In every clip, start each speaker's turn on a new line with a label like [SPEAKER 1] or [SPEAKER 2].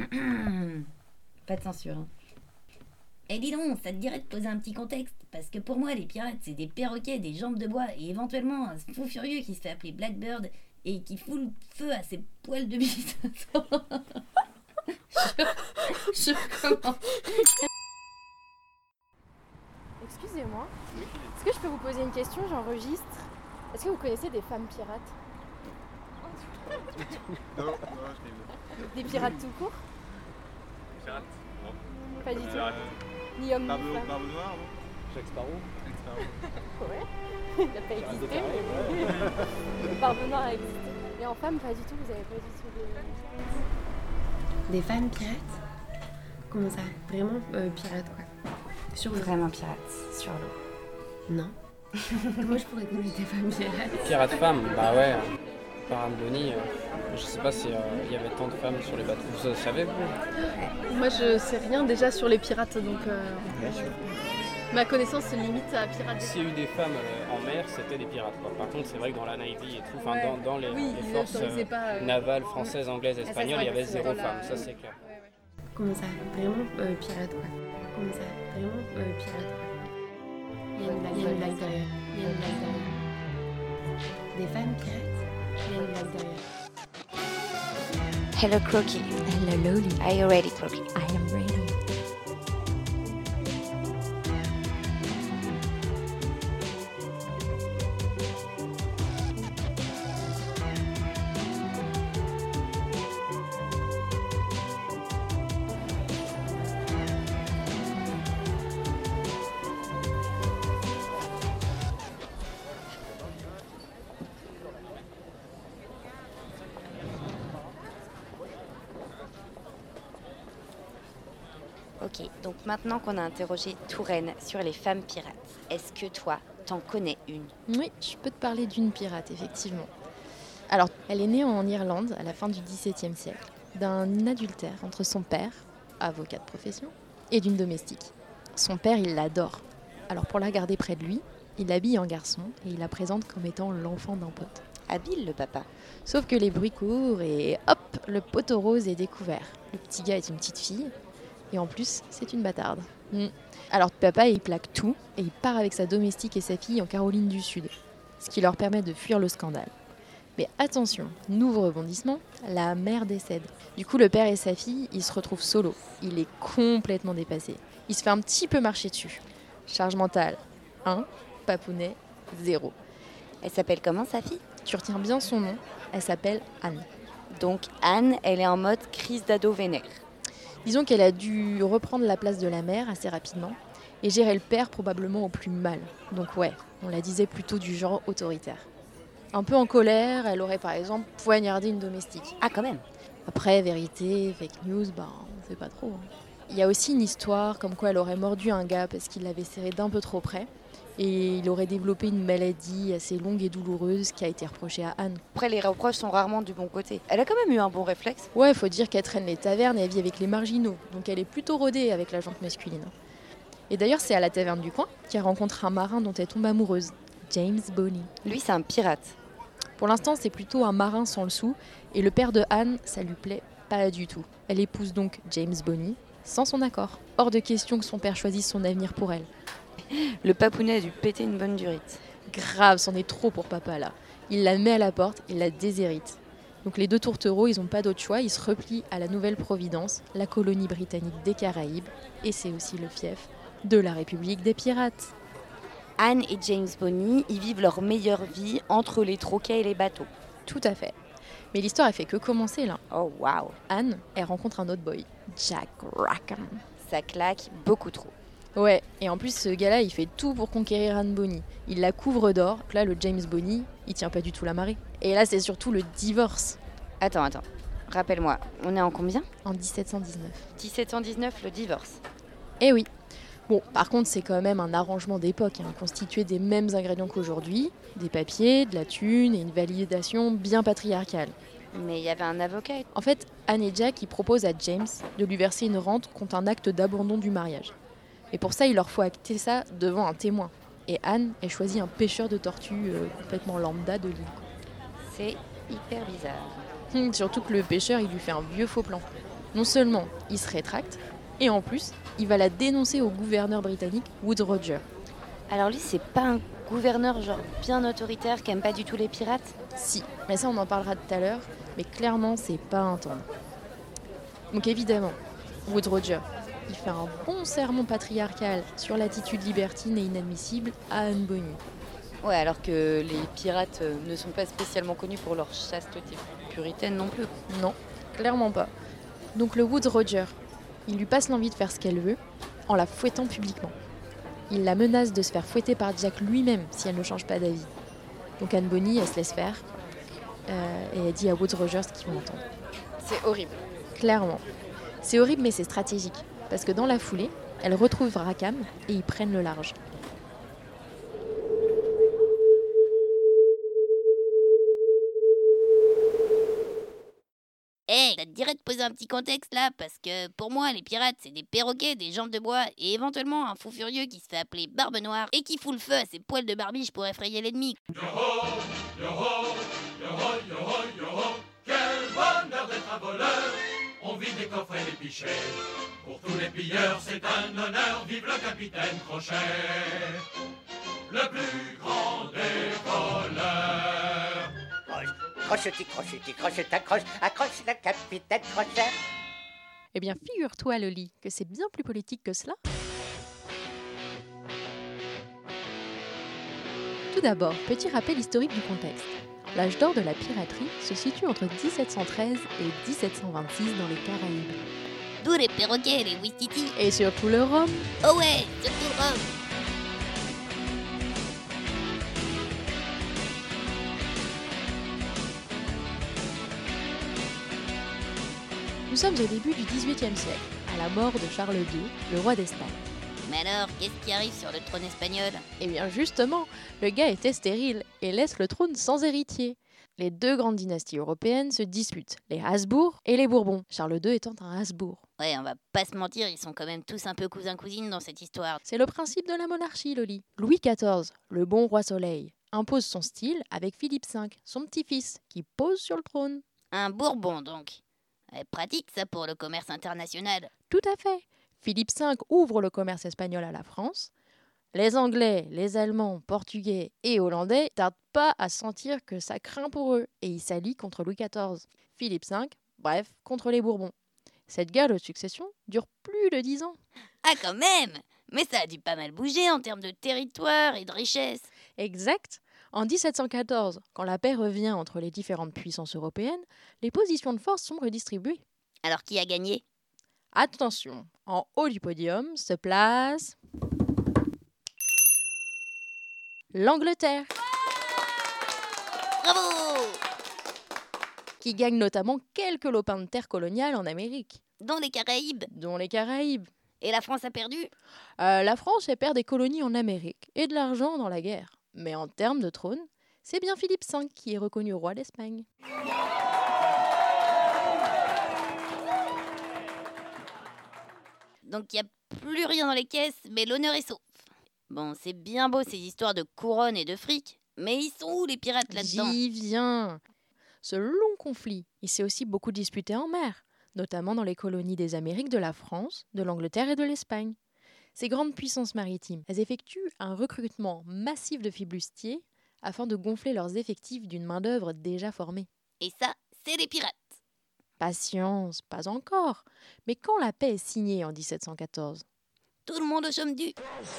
[SPEAKER 1] Pas de censure, hein. Eh dis donc, ça te dirait de poser un petit contexte? Parce que pour moi, les pirates, c'est des perroquets, des jambes de bois et éventuellement un fou furieux qui se fait appeler Blackbird et qui fout le feu à ses poils de bite. je commence.
[SPEAKER 2] Excusez-moi, est-ce que je peux vous poser une question? J'enregistre. Est-ce que vous connaissez des femmes pirates?
[SPEAKER 3] Non, je l'ai vu.
[SPEAKER 2] Des pirates tout court?
[SPEAKER 3] Pirate? Non.
[SPEAKER 2] Pas du tout. Ni homme ni femme.
[SPEAKER 3] Barbe noire, non?
[SPEAKER 4] Jacques Sparrow.
[SPEAKER 2] Ouais. Il n'a pas existé, mais Barbe noire a existé. Et en femme, pas du tout, vous avez pas du tout
[SPEAKER 5] Des femmes pirates? Comment ça? Vraiment pirates quoi? Sur l'eau?
[SPEAKER 1] Vraiment pirates, sur l'eau.
[SPEAKER 5] Non. Comment je pourrais connaître des femmes pirates?
[SPEAKER 4] Pirate femme, bah ouais. Par Anne Bonny, je sais pas s'il y avait tant de femmes sur les bateaux. Vous savez, vous?
[SPEAKER 2] Moi, je sais rien déjà sur les pirates, donc ma connaissance se limite à pirates.
[SPEAKER 4] S'il y a eu des femmes en mer, c'était des pirates, quoi. Par contre, c'est vrai que dans la Navy et tout, enfin,
[SPEAKER 2] Ouais.
[SPEAKER 4] dans les,
[SPEAKER 2] Oui,
[SPEAKER 4] les
[SPEAKER 2] ils
[SPEAKER 4] forces
[SPEAKER 2] n'autorisaient pas,
[SPEAKER 4] navales françaises, anglaises,
[SPEAKER 2] ça, c'est
[SPEAKER 4] espagnoles,
[SPEAKER 2] vrai
[SPEAKER 4] il y avait
[SPEAKER 2] que c'est
[SPEAKER 4] zéro
[SPEAKER 2] dans
[SPEAKER 4] femme,
[SPEAKER 2] la-
[SPEAKER 4] ça c'est clair.
[SPEAKER 5] Comment ça? Vraiment pirates quoi? Comment ça? Vraiment pirates quoi? Il y a une blague derrière. Il y a une blague derrière. Des femmes pirates? Il y a une blague derrière.
[SPEAKER 1] Hello Croaky.
[SPEAKER 6] Hello Loli.
[SPEAKER 1] Are you ready, Croaky?
[SPEAKER 6] I am ready.
[SPEAKER 1] Ok, donc maintenant qu'on a interrogé Touraine sur les femmes pirates, est-ce que toi, t'en connais une?
[SPEAKER 6] Oui, je peux te parler d'une pirate, effectivement. Alors, elle est née en Irlande à la fin du XVIIe siècle, d'un adultère entre son père, avocat de profession, et d'une domestique. Son père, il l'adore. Alors, pour la garder près de lui, il l'habille en garçon et il la présente comme étant l'enfant d'un pote.
[SPEAKER 1] Habile, le papa.
[SPEAKER 6] Sauf que les bruits courent et hop, le poteau rose est découvert. Le petit gars est une petite fille et en plus, c'est une bâtarde. Alors papa, il plaque tout et il part avec sa domestique et sa fille en Caroline du Sud, ce qui leur permet de fuir le scandale. Mais attention, nouveau rebondissement, la mère décède. Du coup, le père et sa fille, ils se retrouvent solo. Il est complètement dépassé. Il se fait un petit peu marcher dessus. Charge mentale 1, papounet 0.
[SPEAKER 1] Elle s'appelle comment, sa fille?
[SPEAKER 6] Tu retiens bien son nom, elle s'appelle Anne.
[SPEAKER 1] Donc Anne, elle est en mode crise d'ado vénère.
[SPEAKER 6] Disons qu'elle a dû reprendre la place de la mère assez rapidement et gérer le père probablement au plus mal. Donc ouais, on la disait plutôt du genre autoritaire. Un peu en colère, elle aurait par exemple poignardé une domestique.
[SPEAKER 1] Ah, quand même.
[SPEAKER 6] Après, vérité, fake news, on sait pas trop. Il y a aussi une histoire comme quoi elle aurait mordu un gars parce qu'il l'avait serré d'un peu trop près. Et il aurait développé une maladie assez longue et douloureuse qui a été reprochée à Anne.
[SPEAKER 1] Après, les reproches sont rarement du bon côté. Elle a quand même eu un bon réflexe.
[SPEAKER 6] Ouais, faut dire qu'elle traîne les tavernes et elle vit avec les marginaux. Donc elle est plutôt rodée avec la gente masculine. Et d'ailleurs, c'est à la taverne du coin qu'elle rencontre un marin dont elle tombe amoureuse, James Bonny.
[SPEAKER 1] Lui, c'est un pirate.
[SPEAKER 6] Pour l'instant, c'est plutôt un marin sans le sou. Et le père de Anne, ça lui plaît pas du tout. Elle épouse donc James Bonny sans son accord. Hors de question que son père choisisse son avenir pour elle.
[SPEAKER 1] Le papounet a dû péter une bonne durite.
[SPEAKER 6] Grave, c'en est trop pour papa là. Il la met à la porte, il la déshérite. Donc les deux tourtereaux, ils n'ont pas d'autre choix, ils se replient à la Nouvelle-Providence, la colonie britannique des Caraïbes, et c'est aussi le fief de la République des pirates.
[SPEAKER 1] Anne et James Bonny, ils vivent leur meilleure vie entre les troquets et les bateaux.
[SPEAKER 6] Tout à fait. Mais l'histoire, elle fait que commencer là.
[SPEAKER 1] Oh waouh,
[SPEAKER 6] Anne, elle rencontre un autre boy, Jack Rackham.
[SPEAKER 1] ça claque beaucoup trop.
[SPEAKER 6] Ouais, et en plus, ce gars-là, il fait tout pour conquérir Anne Bonny. Il la couvre d'or. Là, le James Bonny, il tient pas du tout la marée. Et là, c'est surtout le divorce.
[SPEAKER 1] Attends. Rappelle-moi, on est en combien?
[SPEAKER 6] En 1719.
[SPEAKER 1] 1719, le divorce.
[SPEAKER 6] Eh oui. Bon, par contre, c'est quand même un arrangement d'époque, constitué des mêmes ingrédients qu'aujourd'hui, des papiers, de la thune et une validation bien patriarcale.
[SPEAKER 1] Mais il y avait un avocat.
[SPEAKER 6] En fait, Anne et Jack, ils proposent à James de lui verser une rente contre un acte d'abandon du mariage. Et pour ça, il leur faut acter ça devant un témoin. Et Anne, elle choisit un pêcheur de tortues complètement lambda de l'île.
[SPEAKER 1] C'est hyper bizarre.
[SPEAKER 6] Surtout que le pêcheur, il lui fait un vieux faux plan. Non seulement il se rétracte, et en plus, il va la dénoncer au gouverneur britannique Woodes Rogers.
[SPEAKER 7] Alors lui, c'est pas un gouverneur genre bien autoritaire qui aime pas du tout les pirates?
[SPEAKER 6] Si, mais ça on en parlera tout à l'heure, mais clairement c'est pas un tendre. Donc évidemment, Woodes Rogers, il fait un bon sermon patriarcal sur l'attitude libertine et inadmissible à Anne Bonny.
[SPEAKER 7] Ouais, alors que les pirates ne sont pas spécialement connus pour leur chasteté puritaine non plus.
[SPEAKER 6] Non, clairement pas. Donc le Woodes Rogers, il lui passe l'envie de faire ce qu'elle veut en la fouettant publiquement. Il la menace de se faire fouetter par Jack lui-même si elle ne change pas d'avis. Donc Anne Bonny, elle se laisse faire et elle dit à Woodes Rogers ce qu'il va entendre.
[SPEAKER 7] C'est horrible.
[SPEAKER 6] Clairement. C'est horrible mais c'est stratégique. Parce que dans la foulée, elle retrouve Rackham et ils prennent le large.
[SPEAKER 1] Ça te dirait de poser un petit contexte là, parce que pour moi, les pirates, c'est des perroquets, des jambes de bois et éventuellement un fou furieux qui se fait appeler Barbe Noire et qui fout le feu à ses poils de barbiche pour effrayer l'ennemi.
[SPEAKER 8] Quel bonheur d'être un voleur! On vide les coffres et les pichets. Pour tous les pilleurs, c'est un honneur. Vive le capitaine Crochet, le plus grand des voleurs.
[SPEAKER 9] Crochetis, crochette, accroche le capitaine Crochet.
[SPEAKER 6] Eh bien, figure-toi, Loli, que c'est bien plus politique que cela. Tout d'abord, petit rappel historique du contexte. L'âge d'or de la piraterie se situe entre 1713 et 1726 dans les Caraïbes.
[SPEAKER 1] D'où les perroquets, les Wistiti.
[SPEAKER 6] Et surtout le rhum.
[SPEAKER 1] Oh ouais, surtout le rhum.
[SPEAKER 6] Nous sommes au début du XVIIIe siècle, à la mort de Charles II, le roi d'Espagne.
[SPEAKER 1] Mais alors, qu'est-ce qui arrive sur le trône espagnol?
[SPEAKER 6] Eh bien justement, le gars était stérile et laisse le trône sans héritier. Les deux grandes dynasties européennes se disputent, les Habsbourg et les Bourbons, Charles II étant un Habsbourg.
[SPEAKER 1] Ouais, on va pas se mentir, ils sont quand même tous un peu cousins-cousines dans cette histoire.
[SPEAKER 6] C'est le principe de la monarchie, Loli. Louis XIV, le bon roi soleil, impose son style avec Philippe V, son petit-fils, qui pose sur le trône.
[SPEAKER 1] Un Bourbon donc. Pratique ça pour le commerce international.
[SPEAKER 6] Tout à fait. Philippe V ouvre le commerce espagnol à la France. Les Anglais, les Allemands, Portugais et Hollandais tardent pas à sentir que ça craint pour eux et ils s'allient contre Louis XIV. Philippe V, bref, contre les Bourbons. Cette guerre de succession dure plus de 10 ans.
[SPEAKER 1] Ah quand même! Mais ça a dû pas mal bouger en termes de territoire et de richesse.
[SPEAKER 6] Exact. En 1714, quand la paix revient entre les différentes puissances européennes, les positions de force sont redistribuées.
[SPEAKER 1] Alors qui a gagné?
[SPEAKER 6] Attention, en haut du podium se place l'Angleterre,
[SPEAKER 1] Bravo!
[SPEAKER 6] qui gagne notamment quelques lopins de terre coloniales en Amérique,
[SPEAKER 1] Dans les Caraïbes.
[SPEAKER 6] dont les Caraïbes.
[SPEAKER 1] Et la France a perdu?
[SPEAKER 6] La France elle perd des colonies en Amérique et de l'argent dans la guerre. Mais en termes de trône, c'est bien Philippe V qui est reconnu roi d'Espagne.
[SPEAKER 1] Donc il n'y a plus rien dans les caisses, mais l'honneur est sauf. Bon, c'est bien beau ces histoires de couronne et de fric, mais ils sont où les pirates là-dedans?
[SPEAKER 6] J'y viens. Ce long conflit, il s'est aussi beaucoup disputé en mer, notamment dans les colonies des Amériques de la France, de l'Angleterre et de l'Espagne. Ces grandes puissances maritimes, elles effectuent un recrutement massif de flibustiers afin de gonfler leurs effectifs d'une main-d'œuvre déjà formée.
[SPEAKER 1] Et ça, c'est les pirates.
[SPEAKER 6] Patience, pas encore. Mais quand la paix est signée en 1714,
[SPEAKER 1] Tout le monde au chôme du.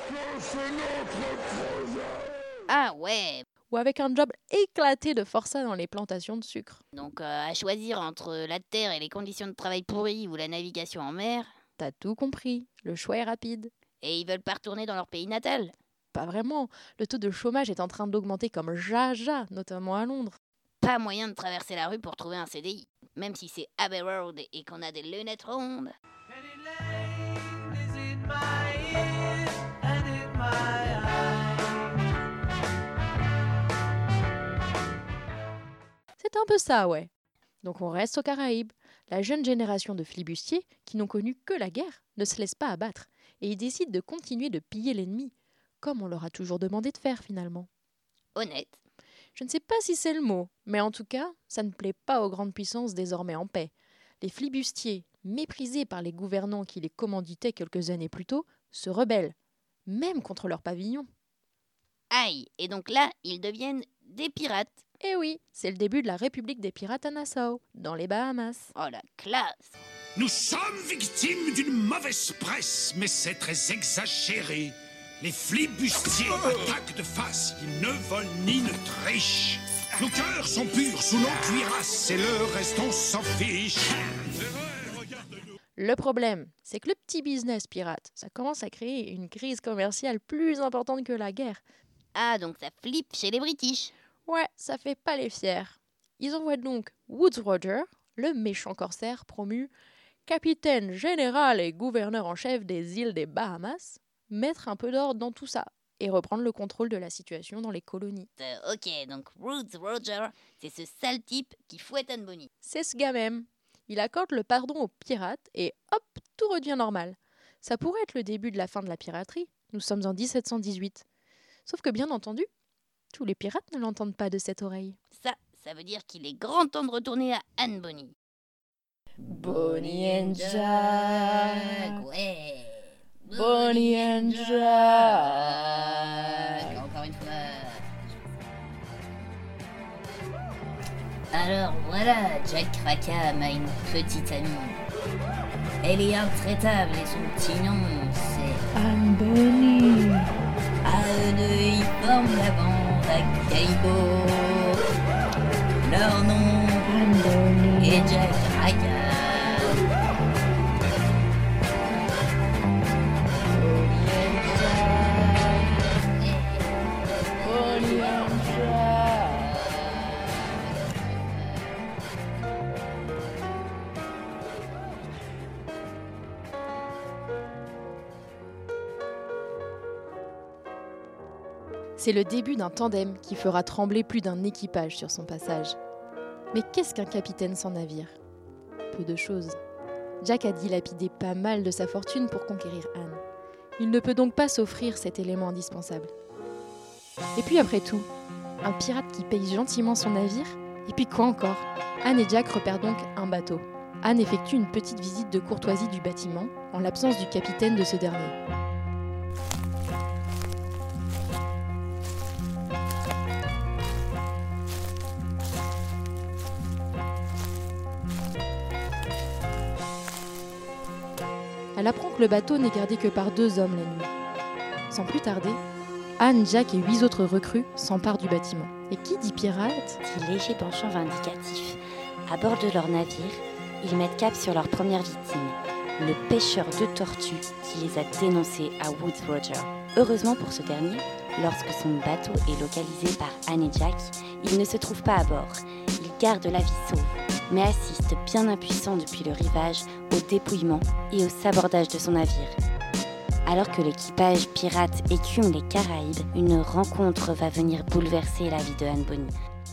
[SPEAKER 1] Ah ouais.
[SPEAKER 6] ou avec un job éclaté de forçats dans les plantations de sucre,
[SPEAKER 1] Donc à choisir entre la terre et les conditions de travail pourries ou la navigation en mer,
[SPEAKER 6] t'as tout compris, le choix est rapide.
[SPEAKER 1] et ils veulent pas retourner dans leur pays natal.
[SPEAKER 6] Pas vraiment, le taux de chômage est en train d'augmenter comme jaja, notamment à Londres.
[SPEAKER 1] Pas moyen de traverser la rue pour trouver un CDI, même si c'est Abbey Road et qu'on a des lunettes rondes.
[SPEAKER 6] C'est un peu ça, ouais. Donc on reste aux Caraïbes. La jeune génération de flibustiers, qui n'ont connu que la guerre, ne se laisse pas abattre, et ils décident de continuer de piller l'ennemi, comme on leur a toujours demandé de faire finalement.
[SPEAKER 1] Honnête.
[SPEAKER 6] Je ne sais pas si c'est le mot, mais en tout cas, ça ne plaît pas aux grandes puissances désormais en paix. Les flibustiers, méprisés par les gouvernants qui les commanditaient quelques années plus tôt, se rebellent, même contre leur pavillon.
[SPEAKER 1] Aïe, et donc là, ils deviennent des pirates.
[SPEAKER 6] Eh oui, c'est le début de la République des pirates à Nassau, dans les Bahamas.
[SPEAKER 1] Oh la classe!
[SPEAKER 10] Nous sommes victimes d'une mauvaise presse, mais c'est très exagéré. Les flibustiers attaquent de face, ils ne volent ni ne trichent. Nos cœurs sont purs sous nos cuirasses et le reste on s'en fiche.
[SPEAKER 6] Le problème, c'est que le petit business pirate, ça commence à créer une crise commerciale plus importante que la guerre.
[SPEAKER 1] Ah, donc ça flippe chez les British.
[SPEAKER 6] Ouais, ça fait pas les fiers. Ils envoient donc Woodes Roger, le méchant corsaire promu capitaine général et gouverneur en chef des îles des Bahamas, mettre un peu d'ordre dans tout ça et reprendre le contrôle de la situation dans les colonies.
[SPEAKER 1] Ok, donc Woodes Roger, c'est ce sale type qui fouette Anne Bonny.
[SPEAKER 6] C'est ce gars même. Il accorde le pardon aux pirates et hop, tout redevient normal. Ça pourrait être le début de la fin de la piraterie. Nous sommes en 1718. Sauf que bien entendu, tous les pirates ne l'entendent pas de cette oreille.
[SPEAKER 1] Ça veut dire qu'il est grand temps de retourner à Anne Bonny.
[SPEAKER 6] Bonnie and Jack,
[SPEAKER 1] ouais.
[SPEAKER 6] Bonnie and Jack.
[SPEAKER 1] Encore une fois. Alors voilà, Jack Rackham a une petite amie. Elle est intraitable et son petit nom, c'est
[SPEAKER 6] Anne Bonny.
[SPEAKER 1] À eux deux, ils forment la bande à Calibo. Leur nom est Jack Rackham.
[SPEAKER 6] C'est le début d'un tandem qui fera trembler plus d'un équipage sur son passage. Mais qu'est-ce qu'un capitaine sans navire ? Peu de choses. Jack a dilapidé pas mal de sa fortune pour conquérir Anne. Il ne peut donc pas s'offrir cet élément indispensable. Et puis après tout, un pirate qui paye gentiment son navire ? Et puis quoi encore ? Anne et Jack repèrent donc un bateau. Anne effectue une petite visite de courtoisie du bâtiment, en l'absence du capitaine de ce dernier. Elle apprend que le bateau n'est gardé que par 2 hommes la nuit. Sans plus tarder, Anne, Jack et 8 autres recrues s'emparent du bâtiment. Et qui dit pirate ?
[SPEAKER 11] Petit léger penchant vindicatif. À bord de leur navire, ils mettent cap sur leur première victime, le pêcheur de tortues qui les a dénoncés à Woodes Roger. Heureusement pour ce dernier, lorsque son bateau est localisé par Anne et Jack, il ne se trouve pas à bord. Il garde la vie sauve, mais assiste bien impuissant depuis le rivage au dépouillement et au sabordage de son navire. Alors que l'équipage pirate écume les Caraïbes, une rencontre va venir bouleverser la vie de Anne Bonny.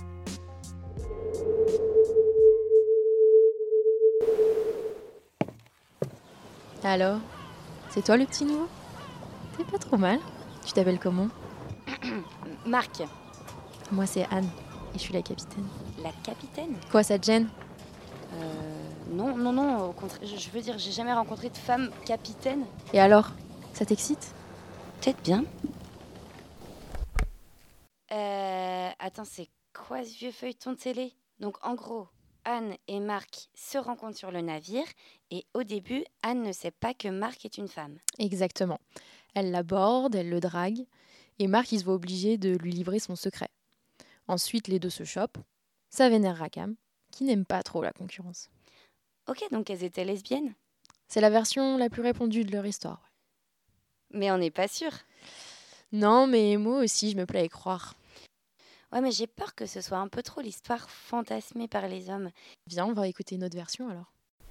[SPEAKER 6] Alors, c'est toi le petit nouveau ? T'es pas trop mal. Tu t'appelles comment ?
[SPEAKER 11] Marc.
[SPEAKER 6] Moi c'est Anne, et je suis la capitaine.
[SPEAKER 11] La capitaine ?
[SPEAKER 6] Quoi, ça te gêne ?
[SPEAKER 11] Non, au contraire, je veux dire, j'ai jamais rencontré de femme capitaine.
[SPEAKER 6] Et alors ? Ça t'excite ?
[SPEAKER 11] Peut-être bien. Attends, c'est quoi ce vieux feuilleton de télé ? Donc en gros, Anne et Marc se rencontrent sur le navire et au début, Anne ne sait pas que Marc est une femme.
[SPEAKER 6] Exactement. Elle l'aborde, elle le drague et Marc il se voit obligé de lui livrer son secret. Ensuite, les deux se chopent. Ça vénère Rackham, qui n'aime pas trop la concurrence.
[SPEAKER 11] Ok, donc elles étaient lesbiennes ?
[SPEAKER 6] C'est la version la plus répandue de leur histoire. Ouais.
[SPEAKER 11] Mais on n'est pas sûr.
[SPEAKER 6] Non, mais moi aussi, je me plais à y croire.
[SPEAKER 11] Ouais, mais j'ai peur que ce soit un peu trop l'histoire fantasmée par les hommes.
[SPEAKER 6] Viens, on va écouter une autre version alors.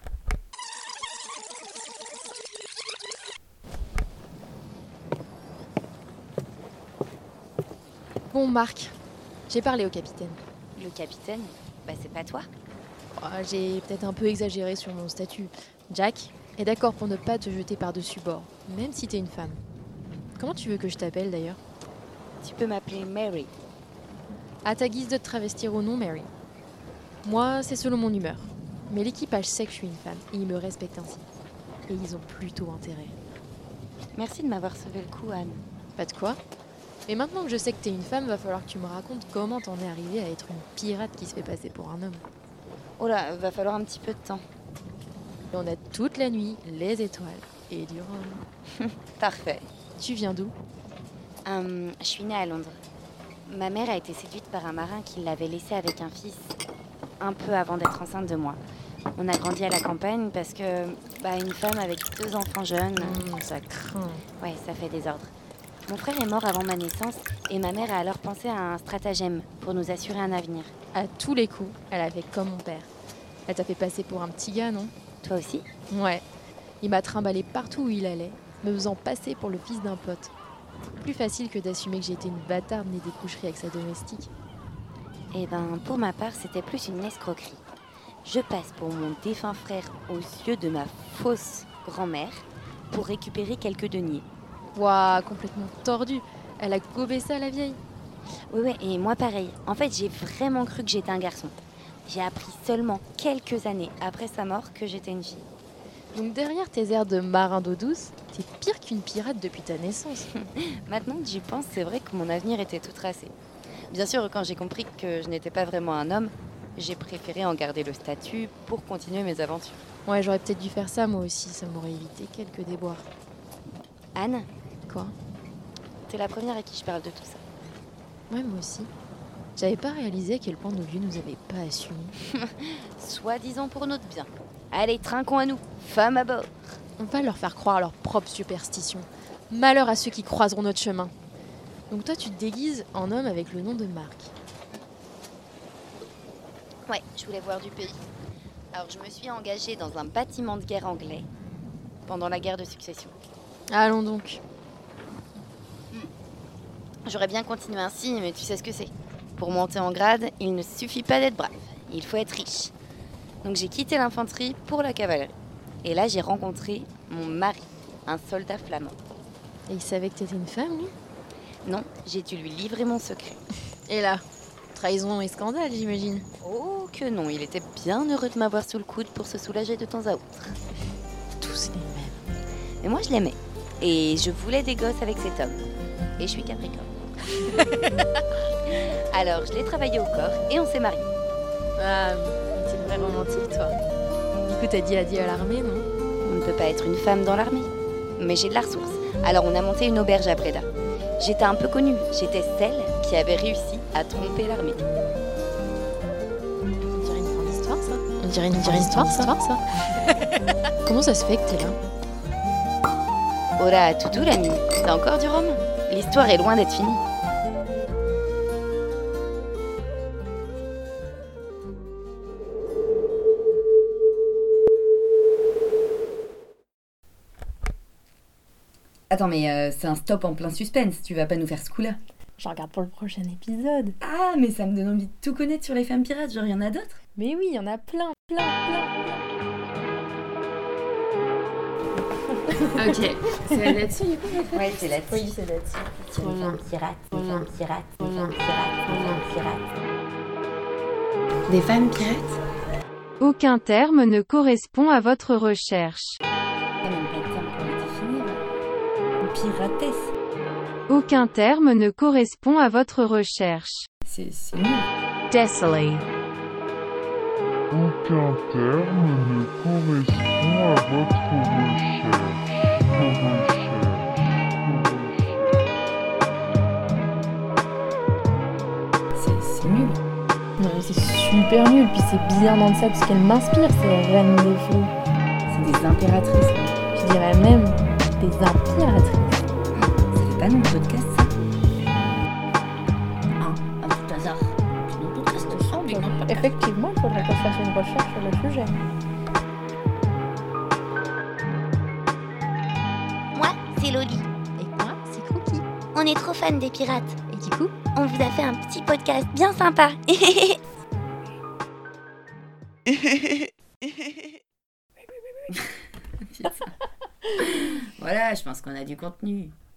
[SPEAKER 6] Bon, Marc, j'ai parlé au capitaine.
[SPEAKER 11] Le capitaine ? Bah, c'est pas toi ?
[SPEAKER 6] J'ai peut-être un peu exagéré sur mon statut. Jack est d'accord pour ne pas te jeter par-dessus bord, même si t'es une femme. Comment tu veux que je t'appelle d'ailleurs ?
[SPEAKER 11] Tu peux m'appeler Mary.
[SPEAKER 6] À ta guise de te travestir ou non, Mary. Moi, c'est selon mon humeur. Mais l'équipage sait que je suis une femme et ils me respectent ainsi. Et ils ont plutôt intérêt.
[SPEAKER 11] Merci de m'avoir sauvé le coup, Anne.
[SPEAKER 6] Pas de quoi. Et maintenant que je sais que t'es une femme, va falloir que tu me racontes comment t'en es arrivée à être une pirate qui se fait passer pour un homme.
[SPEAKER 11] Oh là, va falloir un petit peu de temps.
[SPEAKER 6] Et on a toute la nuit, les étoiles et du rhum.
[SPEAKER 11] Parfait.
[SPEAKER 6] Tu viens d'où?
[SPEAKER 11] Je suis née à Londres. Ma mère a été séduite par un marin qui l'avait laissée avec un fils un peu avant d'être enceinte de moi. On a grandi à la campagne parce que une femme avec 2 enfants jeunes...
[SPEAKER 6] ça craint.
[SPEAKER 11] Ouais, ça fait désordre. Mon frère est mort avant ma naissance et ma mère a alors pensé à un stratagème pour nous assurer un avenir.
[SPEAKER 6] À tous les coups, elle a fait comme mon père. Elle t'a fait passer pour un petit gars, non?
[SPEAKER 11] Toi aussi?
[SPEAKER 6] Ouais. Il m'a trimballé partout où il allait, me faisant passer pour le fils d'un pote. Plus facile que d'assumer que j'étais une bâtarde née des coucheries avec sa domestique.
[SPEAKER 11] Eh ben, pour ma part, c'était plus une escroquerie. Je passe pour mon défunt frère aux yeux de ma fausse grand-mère pour récupérer quelques deniers.
[SPEAKER 6] Ouah, complètement tordue. Elle a gobé ça, la vieille.
[SPEAKER 11] Oui, et moi pareil. En fait, j'ai vraiment cru que j'étais un garçon. J'ai appris seulement quelques années après sa mort que j'étais une fille.
[SPEAKER 6] Donc derrière tes airs de marin d'eau douce, t'es pire qu'une pirate depuis ta naissance.
[SPEAKER 11] Maintenant que j'y pense, c'est vrai que mon avenir était tout tracé. Bien sûr, quand j'ai compris que je n'étais pas vraiment un homme, j'ai préféré en garder le statut pour continuer mes aventures.
[SPEAKER 6] Ouais, j'aurais peut-être dû faire ça moi aussi, ça m'aurait évité quelques déboires.
[SPEAKER 11] Anne?
[SPEAKER 6] Quoi?
[SPEAKER 11] T'es la première à qui je parle de tout ça.
[SPEAKER 6] Ouais, moi aussi. J'avais pas réalisé à quel point nos vieux nous avaient pas assumés.
[SPEAKER 11] Soi-disant pour notre bien. Allez, trinquons à nous, femmes à bord.
[SPEAKER 6] On va leur faire croire à leur propre superstition. Malheur à ceux qui croiseront notre chemin. Donc toi, tu te déguises en homme avec le nom de Marc.
[SPEAKER 11] Ouais, je voulais voir du pays. Alors je me suis engagée dans un bâtiment de guerre anglais pendant la guerre de succession.
[SPEAKER 6] Allons donc.
[SPEAKER 11] J'aurais bien continué ainsi, mais tu sais ce que c'est. Pour monter en grade, il ne suffit pas d'être brave, il faut être riche. Donc j'ai quitté l'infanterie pour la cavalerie. Et là, j'ai rencontré mon mari, un soldat flamand.
[SPEAKER 6] Et il savait que t'étais une femme, lui?
[SPEAKER 11] Non, j'ai dû lui livrer mon secret.
[SPEAKER 6] Et là, trahison et scandale, j'imagine.
[SPEAKER 11] Oh que non, il était bien heureux de m'avoir sous le coude pour se soulager de temps à autre.
[SPEAKER 6] Tous les mêmes.
[SPEAKER 11] Mais moi, je l'aimais. Et je voulais des gosses avec cet homme. Et je suis Capricorne. Alors, je l'ai travaillé au corps et on s'est mariés.
[SPEAKER 6] Ah, t'es une vraie romantique, toi. Du coup, t'as dit adieu à l'armée, non?
[SPEAKER 11] On ne peut pas être une femme dans l'armée. Mais j'ai de la ressource. Alors, on a monté une auberge à Breda. J'étais un peu connue. J'étais celle qui avait réussi à tromper l'armée.
[SPEAKER 6] On dirait une grande histoire, ça. On dirait une histoire, ça. Comment ça se fait que t'es là?
[SPEAKER 11] Oh là, toutou l'ami, t'as encore du rhum? L'histoire est loin d'être finie.
[SPEAKER 1] Attends, mais c'est un stop en plein suspense, tu vas pas nous faire ce coup-là?
[SPEAKER 2] Je regarde pour le prochain épisode.
[SPEAKER 1] Ah, mais ça me donne envie de tout connaître sur les femmes pirates, genre y en a d'autres?
[SPEAKER 2] Mais oui, il y en a plein.
[SPEAKER 5] Ok, c'est là-dessus du coup?
[SPEAKER 11] Ouais, c'est là-dessus.
[SPEAKER 2] Oui, c'est là-dessus.
[SPEAKER 11] Sur les femmes pirates, les femmes pirates, les femmes pirates, les femmes pirates.
[SPEAKER 5] Des femmes pirates?
[SPEAKER 12] Aucun terme ne correspond à votre recherche.
[SPEAKER 1] Il n'y a même pas de terme pour les définir. Une piratesse.
[SPEAKER 12] Aucun terme ne correspond à votre recherche.
[SPEAKER 1] C'est nul.
[SPEAKER 12] Désolé.
[SPEAKER 13] Aucun terme ne correspond à votre recherche.
[SPEAKER 1] C'est nul.
[SPEAKER 2] Non mais c'est super nul, puis c'est bizarrement de ça parce qu'elle m'inspire, c'est Reine des Flots.
[SPEAKER 1] C'est des impératrices.
[SPEAKER 2] Je dirais même des impératrices.
[SPEAKER 1] Ça fait pas nom de podcast, ça? À tout hasard. C'est nos podcasts ensemble, et notre podcast.
[SPEAKER 2] Effectivement, il faudrait qu'on fasse une recherche sur le sujet.
[SPEAKER 11] Moi, c'est Loli.
[SPEAKER 6] Et moi, c'est Cookie.
[SPEAKER 11] On est trop fans des pirates.
[SPEAKER 6] Et du coup,
[SPEAKER 11] on vous a fait un petit podcast bien sympa.
[SPEAKER 1] Voilà, je pense qu'on a du contenu.